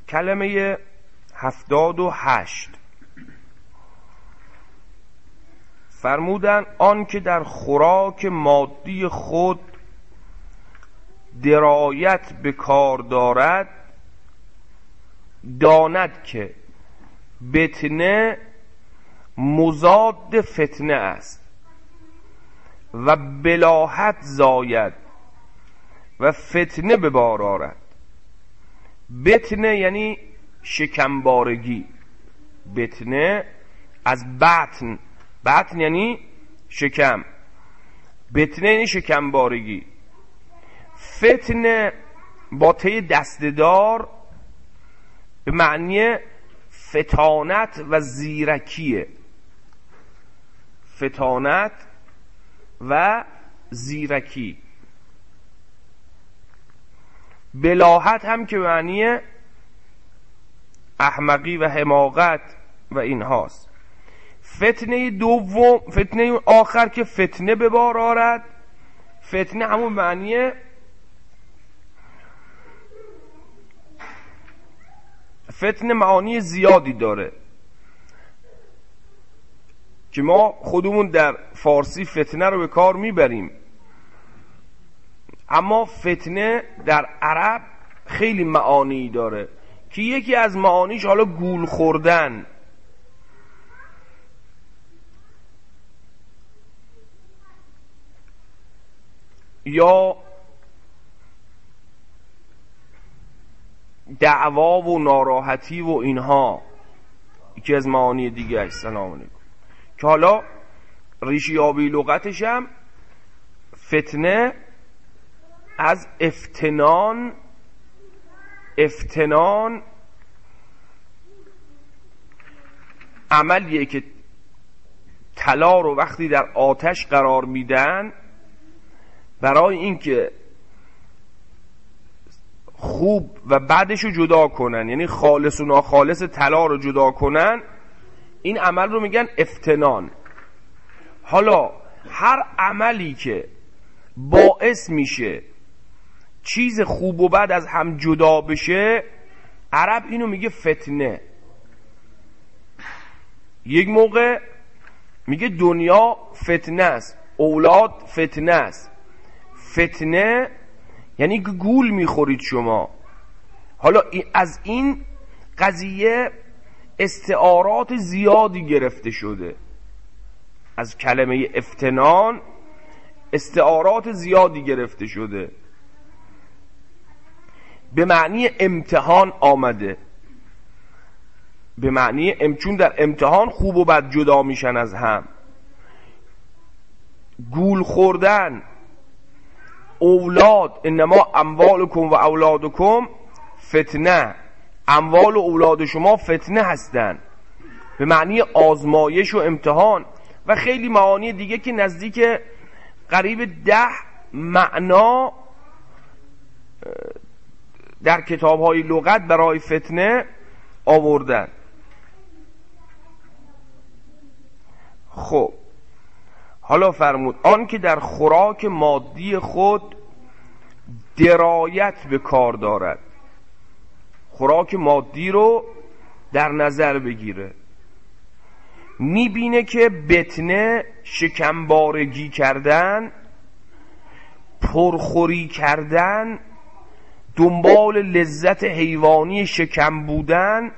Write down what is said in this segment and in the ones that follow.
کلمه 78 فرمودن آن که در خوراک مادی خود درایت به کار دارد داند که بطنه مضاد فتنه است و بلاهت زاید و فتنه به بار آرد. بطنه یعنی شکمبارگی. بطنه از بطن، بطن یعنی شکم، بطنه یعنی شکمبارگی. فتنه با ته دستدار به معنی فتانت و زیرکیه. فتانت و زیرکی. بلاهت هم که معنی احمقی و حماقت و اینهاست. فتنه دوم، فتنه آخر که فتنه به بار آرد، فتنه همون معنی فتنه معانی زیادی داره که ما خودمون در فارسی فتنه رو به کار میبریم، اما فتنه در عرب خیلی معانی داره که یکی از معانیش حالا گول خوردن، یا دعوا و ناراحتی و اینها، یکی از معانی دیگه است. سلام علیکم. که حالا ریشیابی لغتش هم فتنه از افتنان، افتنان عملیه که طلا رو وقتی در آتش قرار میدن برای اینکه خوب و بدش رو جدا کنن، یعنی خالص و ناخالص طلا رو جدا کنن، این عمل رو میگن افتنان. حالا هر عملی که باعث میشه چیز خوب و بد از هم جدا بشه، عرب اینو میگه فتنه. یک موقع میگه دنیا فتنه است، اولاد فتنه است. فتنه یعنی که گول میخورید شما. حالا از این قضیه استعارات زیادی گرفته شده. از کلمه افتنان استعارات زیادی گرفته شده. به معنی امتحان آمده، به معنی چون در امتحان خوب و بد جدا میشن از هم. گول خوردن، اولاد، انما اموالکم و اولادکم فتنه، اموال و اولاد شما فتنه هستن، به معنی آزمایش و امتحان و خیلی معانی دیگه که نزدیک قریب 10 معنا در کتاب‌های لغت برای فتنه آوردن. خب حالا فرمود آن که در خوراک مادی خود درایت به کار دارد. خوراک مادی رو در نظر بگیره، میبینه که بطنه شکمبارگی کردن، پرخوری کردن، دنبال لذت حیوانی شکم بودن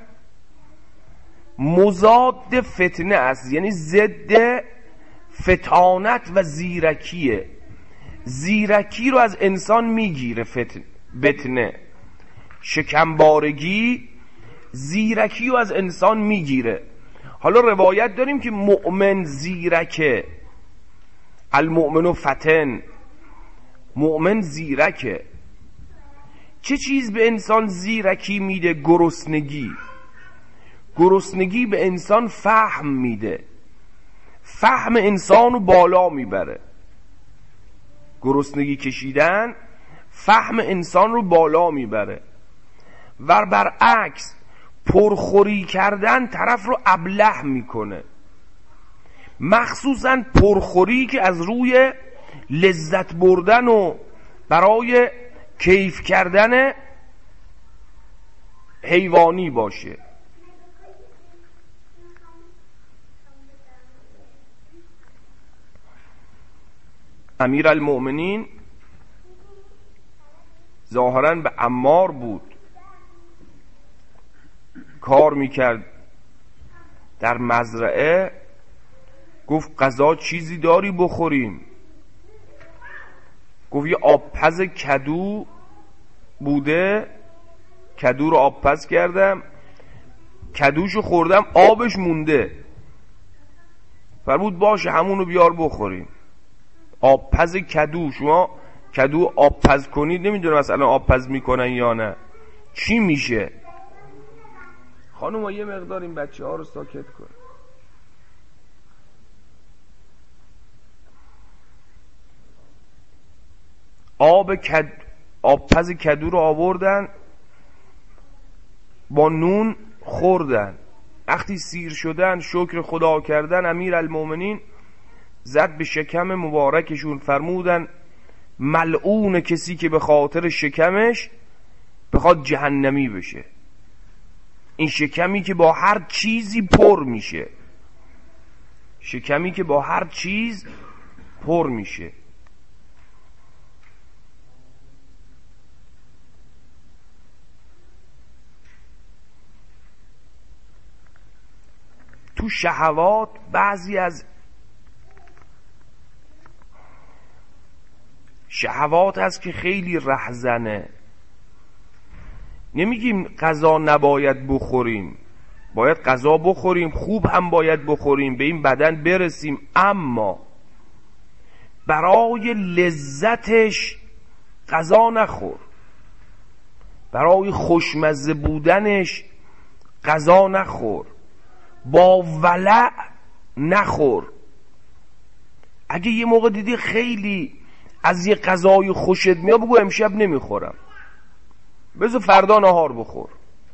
مضاد فتنه است، یعنی ضد فتانت و زیرکیه. زیرکی رو از انسان میگیره بطنه، شکمبارگی زیرکی رو از انسان میگیره. حالا روایت داریم که مؤمن زیرکه، المؤمن فتن، مؤمن زیرکه. چه چیز به انسان زیرکی میده؟ گرسنگی. گرسنگی به انسان فهم میده، فهم انسان رو بالا میبره. گرسنگی کشیدن فهم انسان رو بالا میبره و برعکس پرخوری کردن طرف رو ابله میکنه، مخصوصا پرخوری که از روی لذت بردن و برای کیف کردن حیوانی باشه. امیرالمؤمنین ظاهراً به عمار بود کار میکرد در مزرعه، گفت غذا چیزی داری بخوریم؟ گفت یه آبپز کدو بوده، کدو رو آبپز کردم، کدوشو خوردم آبش مونده. فرمود باشه همونو بیار بخوریم. آبپز کدو، شما کدو آبپز کنید، نمیدونم مثلا آبپز میکنن یا نه، چی میشه؟ خانم یه مقدار این بچه ها رو ساکت کن. آبپز کدو رو آوردن با نون خوردن. وقتی سیر شدن شکر خدا کردن، امیرالمؤمنین زد به شکم مبارکشون، فرمودن ملعون کسی که به خاطر شکمش بخواد جهنمی بشه. این شکمی که با هر چیزی پر میشه، شکمی که با هر چیز پر میشه. تو شهوات بعضی از شهوات هست که خیلی رهزنه. نمیگیم غذا نباید بخوریم، باید غذا بخوریم، خوب هم باید بخوریم، به این بدن برسیم، اما برای لذتش غذا نخور، برای خوشمزه بودنش غذا نخور، با ولع نخور. اگه یه موقع دیدی خیلی از یه غذای خوشت میاد، بگو امشب نمیخورم، بذار فردا نهار بخور.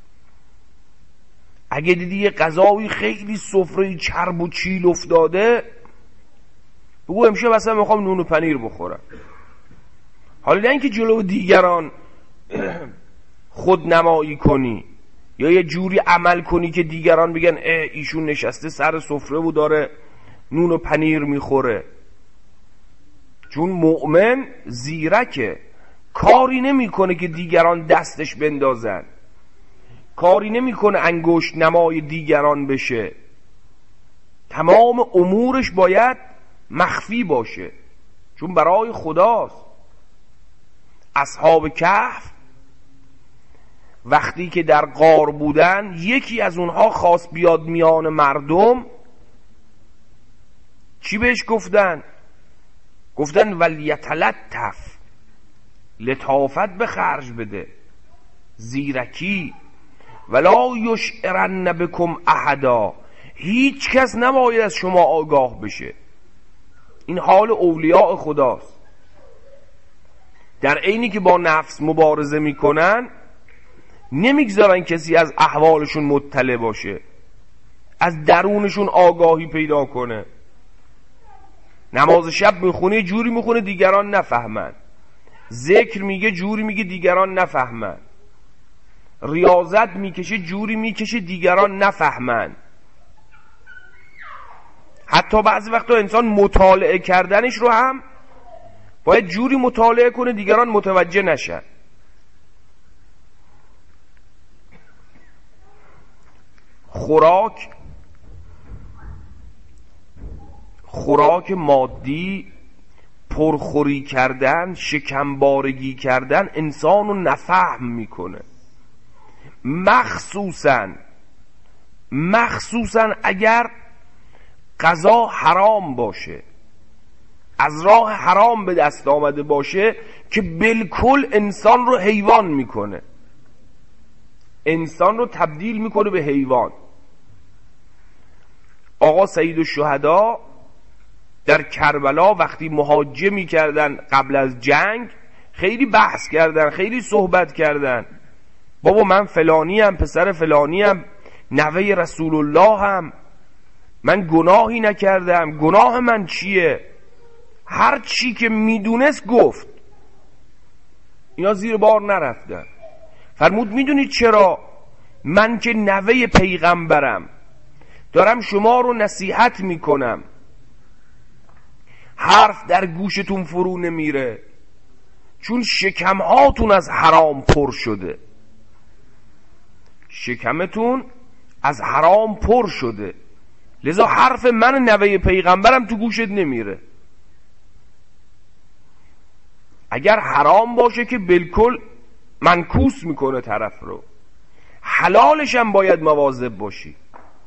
اگه دیدی یه غذای خیلی سفره چرب و چیل افتاده، بگو امشب اصلا میخوام نون و پنیر بخورم. حالا نه اینکه جلو دیگران خود نمایی کنی یا یه جوری عمل کنی که دیگران بگن ایشون نشسته سر سفره و داره نون و پنیر میخوره. چون مؤمن زیرکه، کاری نمیکنه که دیگران دستش بندازن، کاری نمیکنه انگشت نمای دیگران بشه. تمام امورش باید مخفی باشه، چون برای خداست. اصحاب کهف وقتی که در غار بودن، یکی از اونها خواست بیاد میان مردم، چی بهش گفتن؟ گفتن ولیتلطف، لطافت به خرج بده، زیرکی، ولا یشعرن بکم احدا، هیچ کس نباید از شما آگاه بشه. این حال اولیاء خداست. در عینی که با نفس مبارزه میکنن، نمیگذارن کسی از احوالشون مطلع باشه، از درونشون آگاهی پیدا کنه. نماز شب میخونه جوری میخونه دیگران نفهمن، ذکر میگه جوری میگه دیگران نفهمن، ریاضت میکشه جوری میکشه دیگران نفهمن. حتی بعضی وقتا انسان مطالعه کردنش رو هم باید جوری مطالعه کنه دیگران متوجه نشن. خوراک مادی، پرخوری کردن، شکمبارگی کردن انسانو نفهم میکنه. مخصوصاً اگر غذا حرام باشه، از راه حرام به دست آمده باشه، که بالکل انسان رو حیوان میکنه، انسان رو تبدیل میکنه به حیوان. آقا سید الشهدا در کربلا وقتی محاجه میکردن قبل از جنگ، خیلی بحث کردن، خیلی صحبت کردن. بابا من فلانیم، پسر فلانیم، نوه رسول الله هم، من گناهی نکردم، گناه من چیه؟ هر چی که میدونست گفت. اینا زیر بار نرفتن. فرمود میدونید چرا؟ من که نوه پیغمبرم دارم شما رو نصیحت میکنم، حرف در گوشتون فرو نمیره چون شکمهاتون از حرام پر شده. شکمتون از حرام پر شده، لذا حرف من نوه پیغمبرم تو گوشت نمیره. اگر حرام باشه که بالکل منکوس میکنه طرف رو، حلالش هم باید مواظب باشی.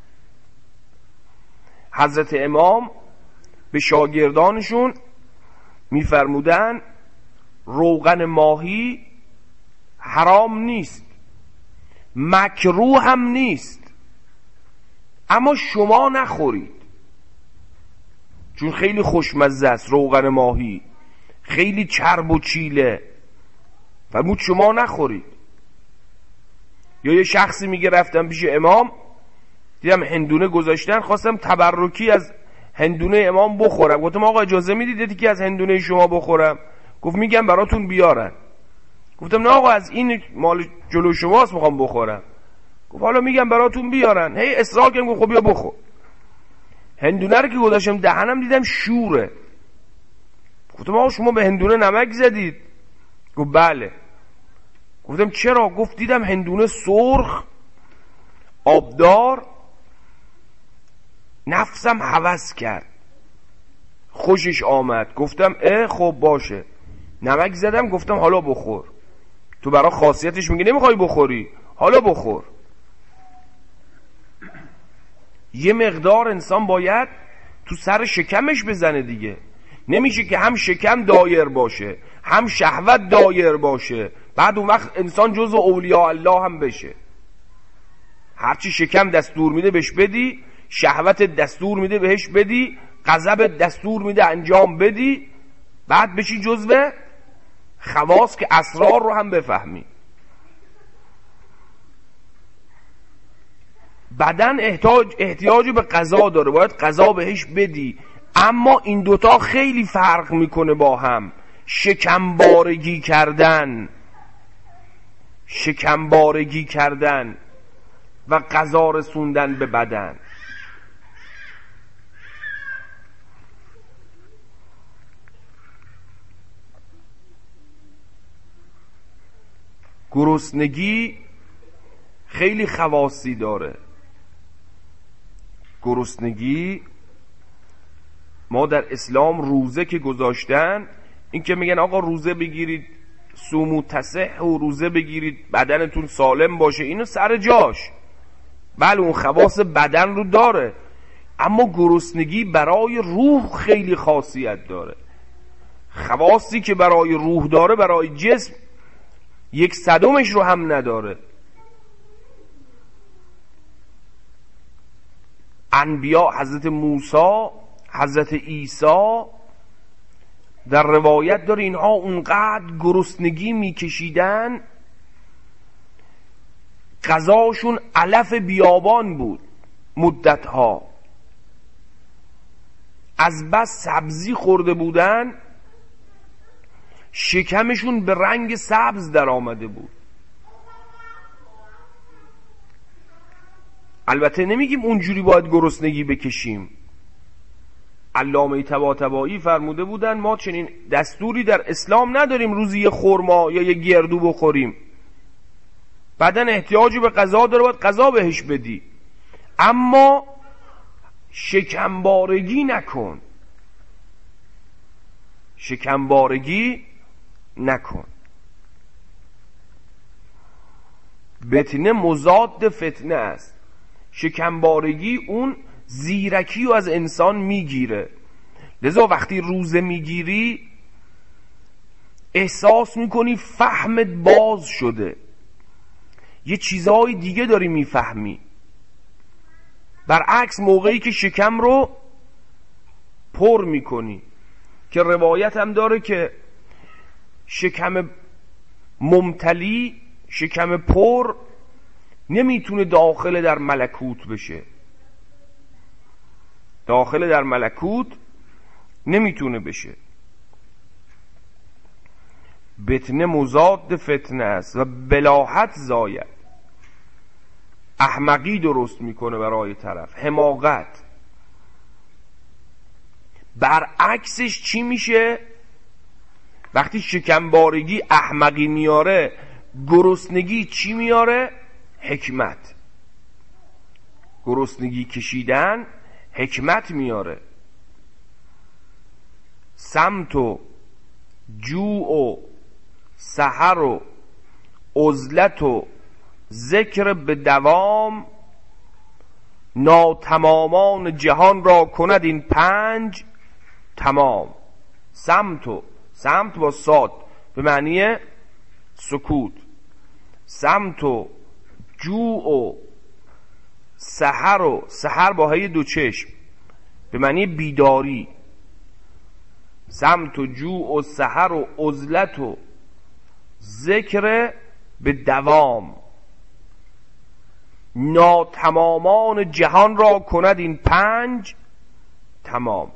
حضرت امام به شاگردانشون میفرمودن روغن ماهی حرام نیست، مکروه هم نیست، اما شما نخورید چون خیلی خوشمزه است. روغن ماهی خیلی چرب و چیله، فرمود شما نخورید. یا یه شخصی میگه رفتم پیش امام دیدم هندونه گذاشتن، خواستم تبرکی از هندونه امام بخورم. گفتم آقا اجازه میدید که از هندونه شما بخورم؟ گفت میگم براتون بیارن. گفتم نه آقا از این مال جلو شماست میخوام بخورم. گفت حالا میگم براتون بیارن. هی اصرار کردم گفت خب بیا بخور. هندونه رو که گذاشتم دهنم دیدم شوره. گفتم آقا شما به هندونه نمک زدید؟ گفت بله. گفتم چرا؟ گفت دیدم هندونه سرخ آبدار، نفسم هوس کرد، خوشش آمد. گفتم خب باشه، نمک زدم. گفتم حالا بخور، تو برای خاصیتش میگه نمیخوای بخوری، حالا بخور. یه مقدار انسان باید تو سر شکمش بزنه دیگه. نمیشه که هم شکم دایر باشه هم شهوت دایر باشه، بعد اون وقت انسان جزو اولیاء الله هم بشه. هرچی شکم دستور میده بهش بدی، شهوت دستور میده بهش بدی، غضب دستور میده انجام بدی، بعد بشی جزو خواص که اسرار رو هم بفهمی. بدن احتیاج به غذا داره، باید غذا بهش بدی، اما این دوتا خیلی فرق میکنه با هم. شکمبارگی کردن و غذا رسوندن به بدن. گرسنگی خیلی خواصی داره. گرسنگی، ما در اسلام روزه که گذاشتن، این که میگن آقا روزه بگیرید صوموا تصح و روزه بگیرید بدنتون سالم باشه، اینو سر جاش، بله اون خواص بدن رو داره، اما گرسنگی برای روح خیلی خاصیت داره. خواصی که برای روح داره برای جسم 1/100 رو هم نداره. انبیا، حضرت موسی، حضرت عیسی، در روایت داره اینها اونقدر گرسنگی میکشیدن، غذاشون علف بیابان بود مدتها، از بس سبزی خورده بودن شکمشون به رنگ سبز در آمده بود. البته نمیگیم اونجوری باید گرسنگی بکشیم. علامه طباطبایی فرموده بودن ما چنین دستوری در اسلام نداریم روزی یه خرما یا یه گردو بخوریم. بدن احتیاجی به غذا داره، باید غذا بهش بدی، اما شکمبارگی نکن. بطنه مضاد فتنه است. شکمبارگی اون زیرکی رو از انسان میگیره. لذا وقتی روزه میگیری احساس میکنی فهمت باز شده، یه چیزهای دیگه داری میفهمی. برعکس موقعی که شکم رو پر میکنی، که روایت هم داره که شکم ممتلی، شکم پر نمیتونه داخل در ملکوت بشه. داخل در ملکوت نمیتونه بشه. بطنه مضاد فتنه است و بلاحت زاید. احمقی درست میکنه برای طرف، حماقت. برعکسش چی میشه؟ وقتی شکمبارگی احمقی میاره، گرسنگی چی میاره؟ حکمت. گرسنگی کشیدن حکمت میاره. سمت و جوع و سحر و عزلت و ذکر به دوام، ناتمامان جهان را کند این 5 تمام. سمت با صاد به معنی سکوت. سمت و جوع و سحر با هی 2 چشم به معنی بیداری. سمت و جوع و سحر و عزلت و ذکر به دوام، ناتمامان جهان را کند این 5 تمام.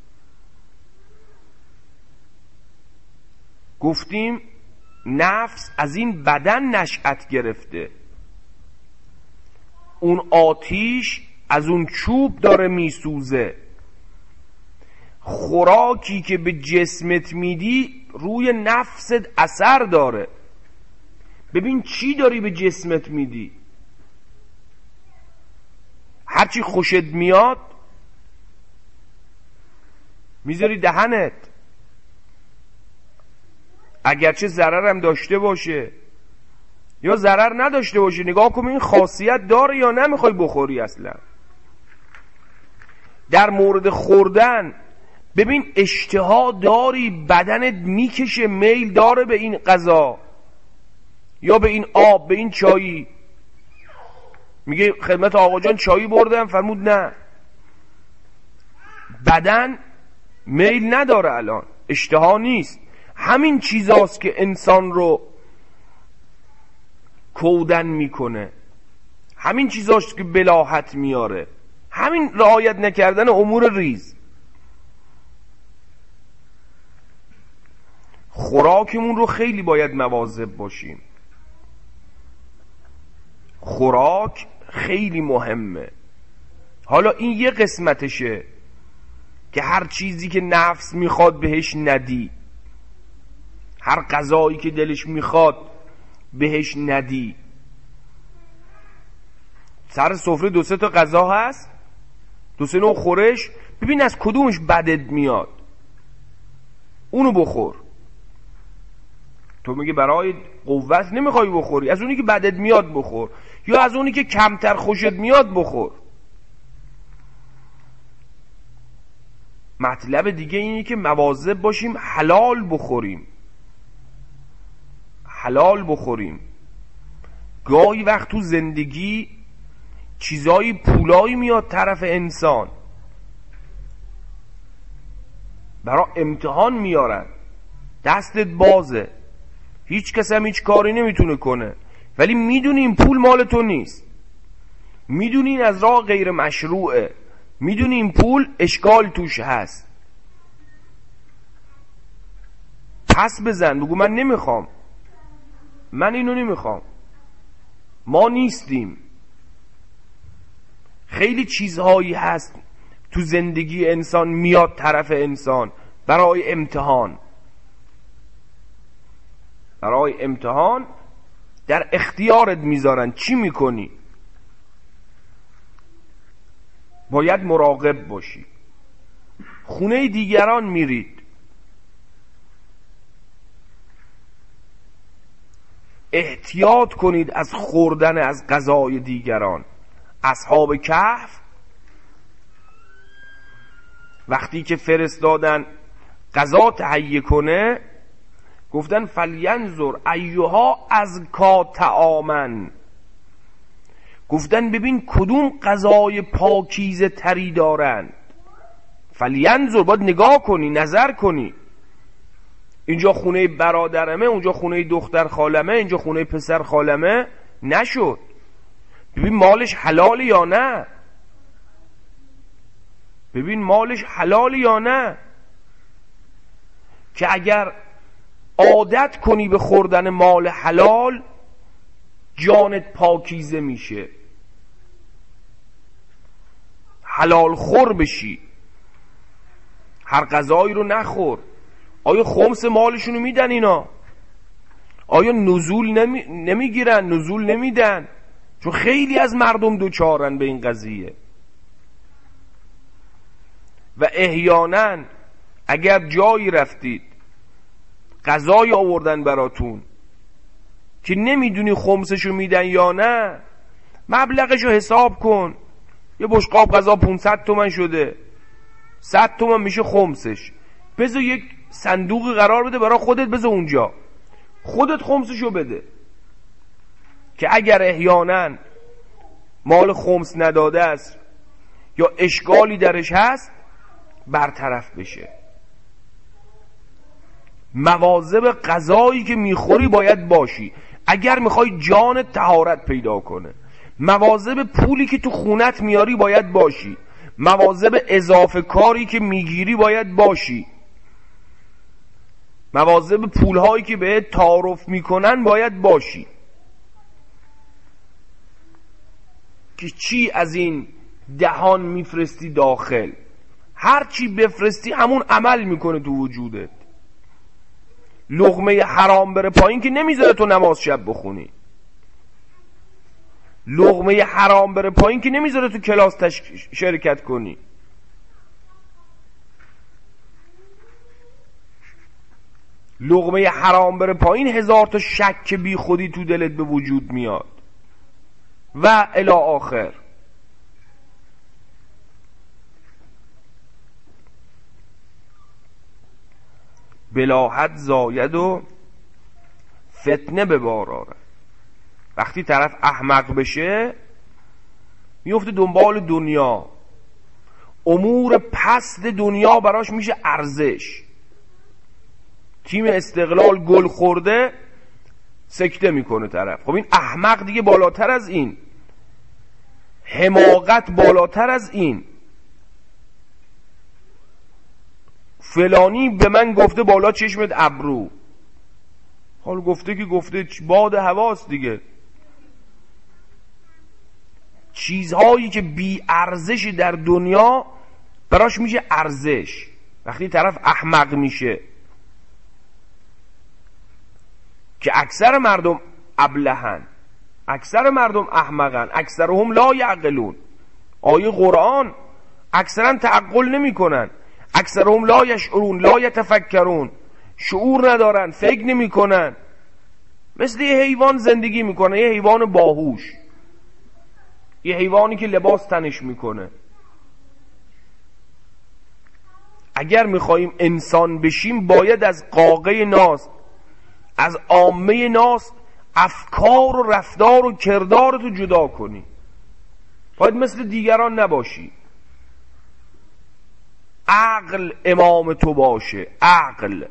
گفتیم نفس از این بدن نشأت گرفته، اون آتیش از اون چوب داره میسوزه. خوراکی که به جسمت میدی روی نفست اثر داره. ببین چی داری به جسمت میدی. هرچی خوشت میاد میذاری دهنت، اگرچه ضرر هم داشته باشه یا ضرر نداشته باشه. نگاه کن این خاصیت داره یا نمیخوای بخوری اصلا. در مورد خوردن ببین اشتها داری، بدنت میکشه، میل داره به این غذا یا به این آب، به این چایی. میگه خدمت آقا جان چایی بردم، فرمود نه، بدن میل نداره الان، اشتها نیست. همین چیزاست که انسان رو کودن میکنه، همین چیزاست که بلاهت میاره، همین رعایت نکردن امور ریز. خوراکمون رو خیلی باید مواظب باشیم. خوراک خیلی مهمه. حالا این یه قسمتشه که هر چیزی که نفس میخواد بهش ندی، هر غذایی که دلش میخواد بهش ندی. سر سفره 2-3 تا غذا هست، 2-3 نوع خورش، ببین از کدومش بدت میاد اونو بخور. تو میگه برای قوت نمیخوای بخوری، از اونی که بدت میاد بخور، یا از اونی که کمتر خوشت میاد بخور. مطلب دیگه اینه که مواظب باشیم حلال بخوریم. حلال بخوریم. گاهی وقت تو زندگی چیزایی پولایی میاد طرف انسان، برای امتحان میارن، دستت بازه، هیچ کس هم هیچ کاری نمیتونه کنه، ولی میدونی این پول مال تو نیست، میدونی این از راه غیر مشروعه، میدونی این پول اشکال توش هست. پس بزن، بگو من نمیخوام، من اینو نمیخوام، ما نیستیم. خیلی چیزهایی هست تو زندگی انسان میاد طرف انسان برای امتحان. برای امتحان در اختیارت میذارن، چی میکنی؟ باید مراقب باشی. خونه دیگران میرید، احتیاط کنید از خوردن از غذای دیگران. اصحاب کهف وقتی که فرستادن غذا تهیه کنه، گفتن فلینظر ایها ازکا طعاما، گفتن ببین کدوم غذای پاکیزه تری دارند. فلینظر، باید نگاه کنی، نظر کنی. اینجا خونه برادرمه، اونجا خونه دختر خالمه، اینجا خونه پسر خالمه، نشد. ببین مالش حلال یا نه، ببین مالش حلال یا نه. که اگر عادت کنی به خوردن مال حلال، جانت پاکیزه میشه. حلال خور بشی، هر غذایی رو نخور. آیا خمس مالشونو میدن اینا؟ آیا نزول نمیگیرن؟ نزول نمیدن؟ چون خیلی از مردم دوچارن به این قضیه. و احیانا اگر جایی رفتید غذای آوردن براتون که نمیدونی خمسشو میدن یا نه، مبلغشو حساب کن. یه بشقاب غذا 500 تومن شده، 100 تومن میشه خمسش. بذار یک صندوق قرار بده برای خودت، بذار اونجا خودت خمسشو بده که اگر احیانا مال خمس نداده است یا اشکالی درش هست برطرف بشه. مواظب غذایی که میخوری باید باشی اگر میخوای جان طهارت پیدا کنه. مواظب پولی که تو خونت میاری باید باشی. مواظب اضافه کاری که میگیری باید باشی. مواظب پولهایی که بهت تعارف میکنن باید باشی که چی از این دهان میفرستی داخل. هر چی بفرستی همون عمل میکنه تو وجودت. لقمه حرام بره پایین که نمیذاره تو نماز شب بخونی. لقمه حرام بره پایین که نمیذاره تو کلاس شرکت کنی. لقمه حرام بره پایین هزار تا شک بی خودی تو دلت به وجود میاد و الی آخر. بلاحت زاید و فتنه به بار آرد. وقتی طرف احمق بشه میفته دنبال دنیا، امور پست دنیا براش میشه ارزش. تیم استقلال گل خورده سکته میکنه طرف. خب این احمق دیگه بالاتر از این، حماقت بالاتر از این. فلانی به من گفته بالا چشمت ابرو. حال گفته که گفته، باد هواست دیگه. چیزهایی که بی ارزش در دنیا براش میشه ارزش وقتی طرف احمق میشه. که اکثر مردم ابلهن، اکثر مردم احمقن، اکثرهم لا یعقلون. آیه قرآن اکثرا تعقل نمی کنن. اکثرهم لا یشعرون لا یتفکرون، شعور ندارن، فکر نمی کنن. مثل یه حیوان زندگی میکنه، یه حیوان باهوش، یه حیوانی که لباس تنش میکنه. اگر میخواییم انسان بشیم باید از قاقه ناس، از عامه ناس افکار و رفتار و کردار تو جدا کنی. باید مثل دیگران نباشی. عقل امام تو باشه، عقل.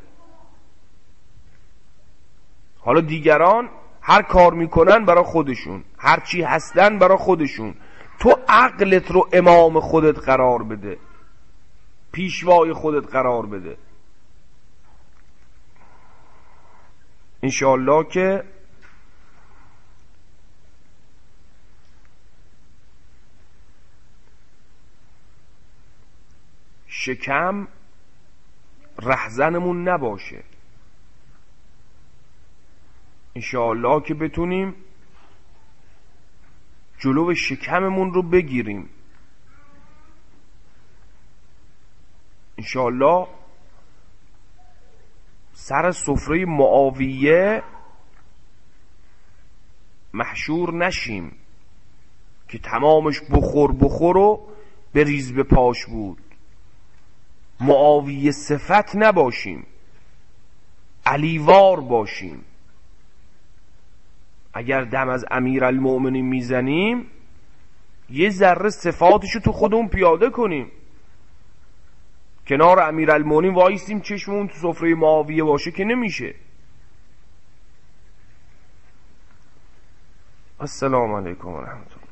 حالا دیگران هر کار میکنن برای خودشون، هر چی هستن برای خودشون. تو عقلت رو امام خودت قرار بده، پیشوای خودت قرار بده. انشاءالله که شکم رهزنمون نباشه. انشاءالله که بتونیم جلو شکممون رو بگیریم. انشاءالله سر سفره معاویه محشور نشیم که تمامش بخور و بریز به پاش بود. معاویه صفت نباشیم، علیوار باشیم. اگر دم از امیرالمؤمنین میزنیم یه ذره صفاتشو تو خودمون پیاده کنیم. کنار امیرالمؤمنین وایسیم چشممون تو سفره معاویه باشه که نمیشه. السلام علیکم و رحمت الله.